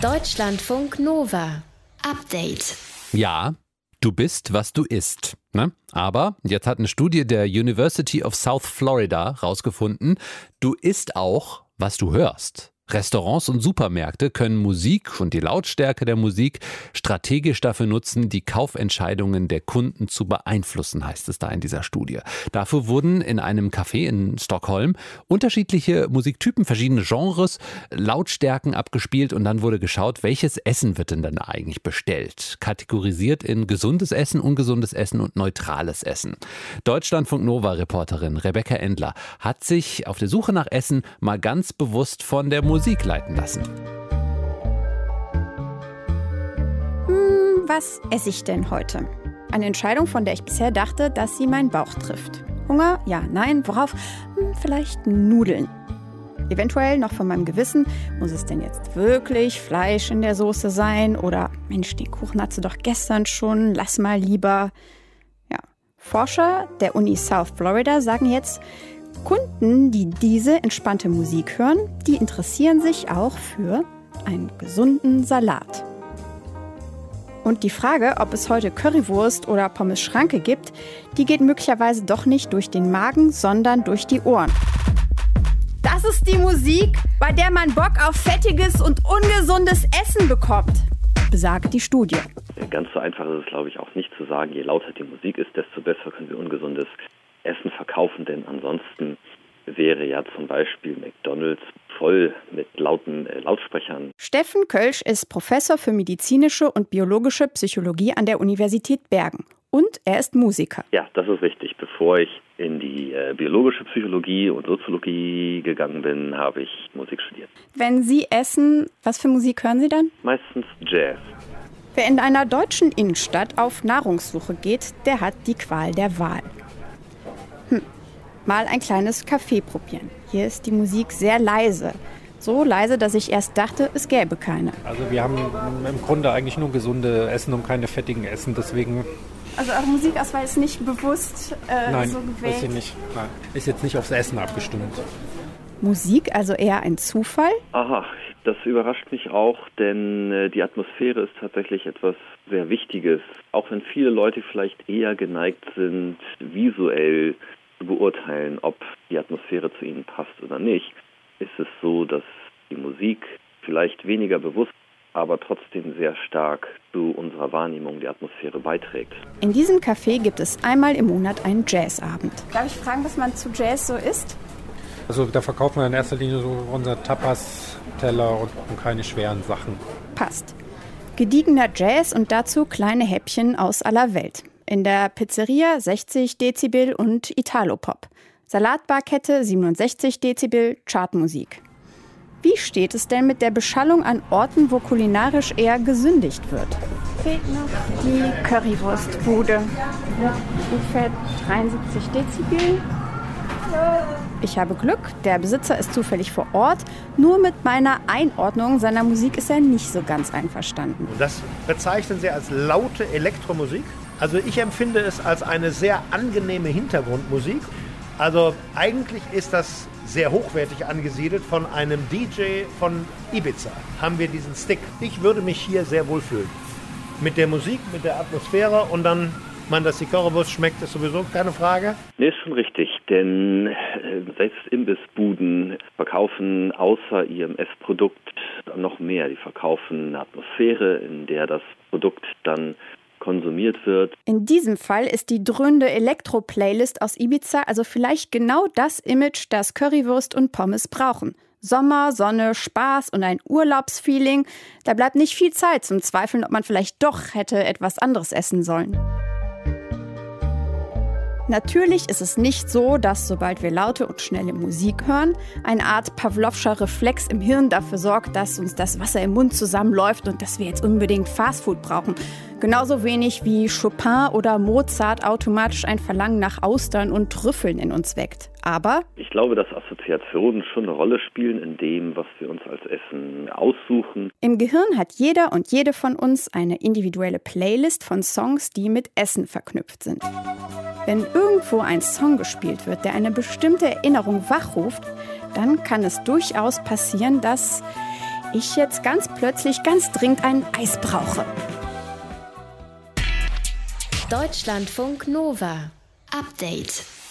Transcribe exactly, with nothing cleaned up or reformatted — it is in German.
Deutschlandfunk Nova. Update. Ja, du bist, was du isst. Ne? Aber jetzt hat eine Studie der University of South Florida rausgefunden, du isst auch, was du hörst. Restaurants und Supermärkte können Musik und die Lautstärke der Musik strategisch dafür nutzen, die Kaufentscheidungen der Kunden zu beeinflussen, heißt es da in dieser Studie. Dafür wurden in einem Café in Stockholm unterschiedliche Musiktypen, verschiedene Genres, Lautstärken abgespielt und dann wurde geschaut, welches Essen wird denn dann eigentlich bestellt. Kategorisiert in gesundes Essen, ungesundes Essen und neutrales Essen. Deutschlandfunk Nova-Reporterin Rebecca Endler hat sich auf der Suche nach Essen mal ganz bewusst von der Musik Musik leiten lassen. Hm, was esse ich denn heute? Eine Entscheidung, von der ich bisher dachte, dass sie meinen Bauch trifft. Hunger? Ja, nein. Worauf? Hm, vielleicht Nudeln. Eventuell noch von meinem Gewissen, muss es denn jetzt wirklich Fleisch in der Soße sein? Oder, Mensch, den Kuchen hattest du doch gestern schon, lass mal lieber. Ja, Forscher der Uni South Florida sagen jetzt, Kunden, die diese entspannte Musik hören, die interessieren sich auch für einen gesunden Salat. Und die Frage, ob es heute Currywurst oder Pommes Schranke gibt, die geht möglicherweise doch nicht durch den Magen, sondern durch die Ohren. Das ist die Musik, bei der man Bock auf fettiges und ungesundes Essen bekommt, besagt die Studie. Ganz so einfach ist es, glaube ich, auch nicht zu sagen, je lauter die Musik ist, desto besser können wir ungesundes Essen verkaufen, denn ansonsten wäre ja zum Beispiel McDonald's voll mit lauten äh, Lautsprechern. Steffen Kölsch ist Professor für medizinische und biologische Psychologie an der Universität Bergen. Und er ist Musiker. Ja, das ist richtig. Bevor ich in die äh, biologische Psychologie und Soziologie gegangen bin, habe ich Musik studiert. Wenn Sie essen, was für Musik hören Sie dann? Meistens Jazz. Wer in einer deutschen Innenstadt auf Nahrungssuche geht, der hat die Qual der Wahl. Hm. Mal ein kleines Café probieren. Hier ist die Musik sehr leise. So leise, dass ich erst dachte, es gäbe keine. Also wir haben im Grunde eigentlich nur gesunde Essen und keine fettigen Essen, deswegen... Also eure Musikauswahl ist nicht bewusst äh, Nein, so gewählt? ist sie nicht. Nein, ist jetzt nicht aufs Essen abgestimmt. Musik also eher ein Zufall? Aha, das überrascht mich auch, denn äh, die Atmosphäre ist tatsächlich etwas sehr Wichtiges. Auch wenn viele Leute vielleicht eher geneigt sind, visuell zu beurteilen, ob die Atmosphäre zu ihnen passt oder nicht, ist es so, dass die Musik vielleicht weniger bewusst, aber trotzdem sehr stark zu unserer Wahrnehmung der Atmosphäre beiträgt. In diesem Café gibt es einmal im Monat einen Jazzabend. Darf ich fragen, was man zu Jazz so isst? Also da verkaufen wir in erster Linie so unser Tapas-Teller und, und keine schweren Sachen. Passt. Gediegener Jazz und dazu kleine Häppchen aus aller Welt. In der Pizzeria sechzig Dezibel und Italopop. Salatbarkette siebenundsechzig Dezibel, Chartmusik. Wie steht es denn mit der Beschallung an Orten, wo kulinarisch eher gesündigt wird? Fehlt noch die Currywurstbude. Ungefähr dreiundsiebzig Dezibel. Ich habe Glück, der Besitzer ist zufällig vor Ort. Nur mit meiner Einordnung seiner Musik ist er nicht so ganz einverstanden. Das bezeichnen Sie als laute Elektromusik? Also ich empfinde es als eine sehr angenehme Hintergrundmusik. Also eigentlich ist das sehr hochwertig angesiedelt von einem D J von Ibiza. Haben wir diesen Stick. Ich würde mich hier sehr wohl fühlen. Mit der Musik, mit der Atmosphäre und dann, man, dass die Currywurst schmeckt, ist sowieso keine Frage. Nee, ist schon richtig, denn äh, selbst Imbissbuden verkaufen außer ihrem Essprodukt noch mehr. Die verkaufen eine Atmosphäre, in der das Produkt dann konsumiert wird. In diesem Fall ist die dröhnende Elektro-Playlist aus Ibiza also vielleicht genau das Image, das Currywurst und Pommes brauchen. Sommer, Sonne, Spaß und ein Urlaubsfeeling. Da bleibt nicht viel Zeit zum Zweifeln, ob man vielleicht doch hätte etwas anderes essen sollen. Natürlich ist es nicht so, dass sobald wir laute und schnelle Musik hören, eine Art Pavlovscher Reflex im Hirn dafür sorgt, dass uns das Wasser im Mund zusammenläuft und dass wir jetzt unbedingt Fastfood brauchen. Genauso wenig wie Chopin oder Mozart automatisch ein Verlangen nach Austern und Trüffeln in uns weckt. Aber ich glaube, dass Assoziationen schon eine Rolle spielen in dem, was wir uns als Essen aussuchen. Im Gehirn hat jeder und jede von uns eine individuelle Playlist von Songs, die mit Essen verknüpft sind. Wenn irgendwo ein Song gespielt wird, der eine bestimmte Erinnerung wachruft, dann kann es durchaus passieren, dass ich jetzt ganz plötzlich ganz dringend ein Eis brauche. Deutschlandfunk Nova. Update.